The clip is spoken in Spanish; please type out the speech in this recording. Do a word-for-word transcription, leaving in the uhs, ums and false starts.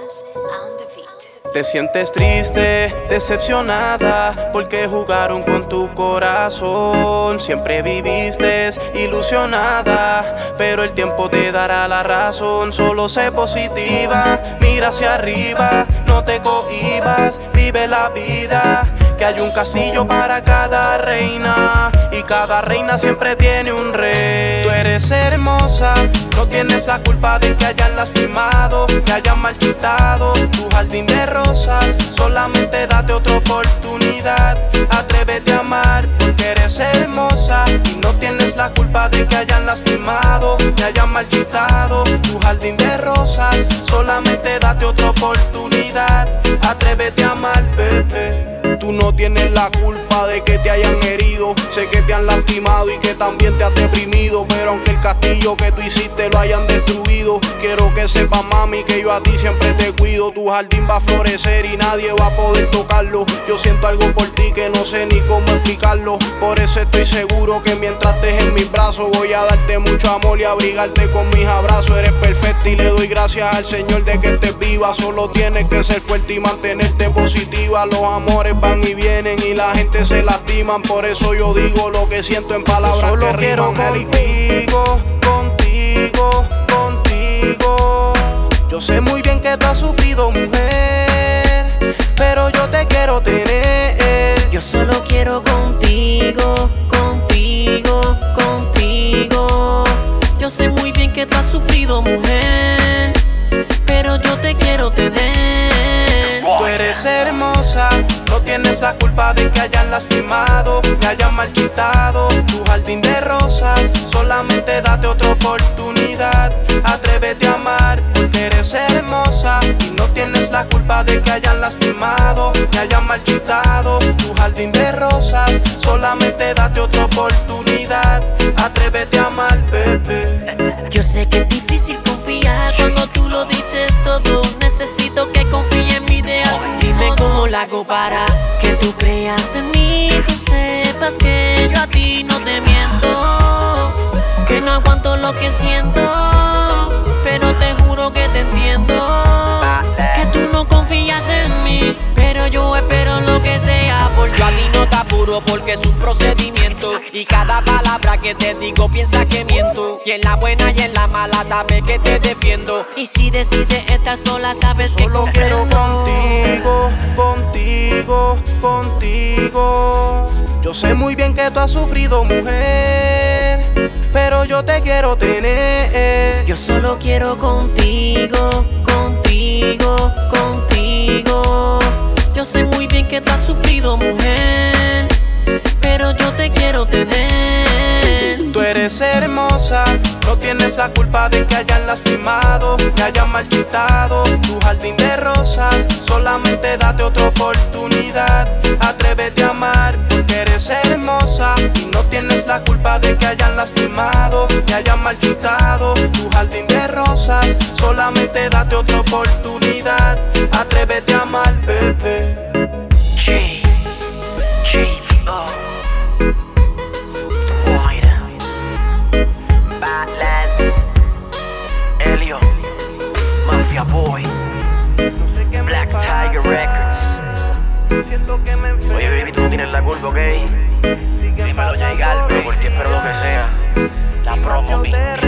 Te sientes triste, decepcionada, porque jugaron con tu corazón. Siempre viviste ilusionada, pero el tiempo te dará la razón. Solo sé positiva, mira hacia arriba, no te cohibas, vive la vida. Que hay un castillo para cada reina, y cada reina siempre tiene un rey. Tú eres hermosa, no tienes la culpa de que hayan lastimado, que hayan marchitado tu jardín de rosas. Solamente date otra oportunidad, atrévete a amar, porque eres hermosa y no tienes la culpa de que hayan lastimado, que hayan marchitado tu jardín de rosas. Solamente date otra oportunidad, atrévete a amar, bebé. Tú no tienes la culpa de que te hayan herido. Sé que te han lastimado y que también te has deprimido, pero aunque el castillo que tú hiciste lo hayan destruido, quiero que sepas, mami, que yo a ti siempre te cuido. Tu jardín va a florecer y nadie va a poder tocarlo. Yo siento algo por ti que no sé ni cómo explicarlo. Por eso estoy seguro que mientras estés en mis brazos voy a darte mucho amor y abrigarte con mis abrazos. Eres perfecta y le doy gracias al Señor de que estés viva. Solo tienes que ser fuerte y mantenerte positiva. Los amores van y vienen y la gente se lastiman. Por eso yo digo lo que siento en palabras yo solo que quiero contigo, contigo, contigo. Yo sé muy bien que tú has sufrido, mujer, pero yo te quiero tener. Yo solo quiero contigo, contigo, contigo. Yo sé muy bien que tú has sufrido, mujer, pero yo te quiero tener. Tú eres hermosa, no tienes la culpa de que hayan lastimado, que hayan marchitado tu jardín de rosas. Solamente date otra oportunidad, atrévete a amar, porque eres hermosa y no tienes la culpa de que hayan lastimado, que hayan marchitado tu jardín de rosas. Solamente date otra oportunidad, atrévete a amar, bebé. Yo sé que es difícil confiar cuando tú lo diste todo. Necesito que confíe en mi de algún modo. Dime cómo lo hago para que tú creas en mí. Tú sepas que yo a ti no te miento, que no aguanto lo que siento, pero te juro que te entiendo. Que tú no confías en mí, pero yo espero lo que sea por ti. Yo a ti no te apuro porque es un procedimiento, y cada palabra que te digo piensa que miento. Y en la buena y en la mala sabes que te defiendo. Y si decides estar sola sabes que solo quiero contigo, contigo, contigo. Yo sé muy bien que tú has sufrido, mujer, pero yo te quiero tener. Yo solo quiero contigo, contigo, contigo. Yo sé muy bien que tú has sufrido, mujer, pero yo te quiero tener. Tú eres hermosa, no tienes la culpa de que hayan lastimado, que hayan marchitado tu jardín de rosas. Solamente date otra oportunidad, atrévete a amar, porque eres hermosa y no tienes la culpa de que hayan lastimado, que hayan marchitado tu jardín de rosas. Solamente date otra oportunidad, atrévete a amar, bebé. J, J, oh, Moira, Badlands, Elio, Mafia Boy, Black Tiger Records. Oye, baby, tú no tienes la culpa, ¿ok? Dímelo, J Galvez, por ti espero lo que sea. La promo, mi